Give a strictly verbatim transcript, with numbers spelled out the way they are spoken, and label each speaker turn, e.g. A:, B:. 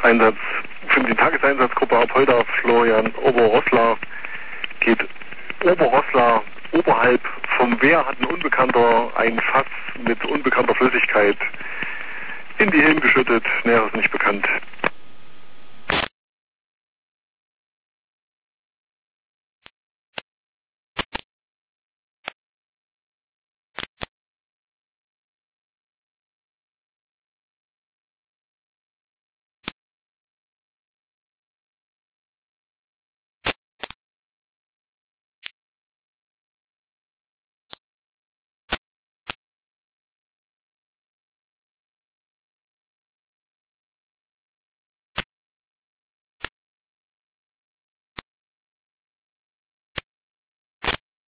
A: Einsatz für die Tageseinsatzgruppe Apolda Florian Oberrosslar geht Oberrosslar oberhalb vom Wehr hat ein Unbekannter ein Fass mit unbekannter Flüssigkeit in die Hillen geschüttet, Näheres nicht bekannt.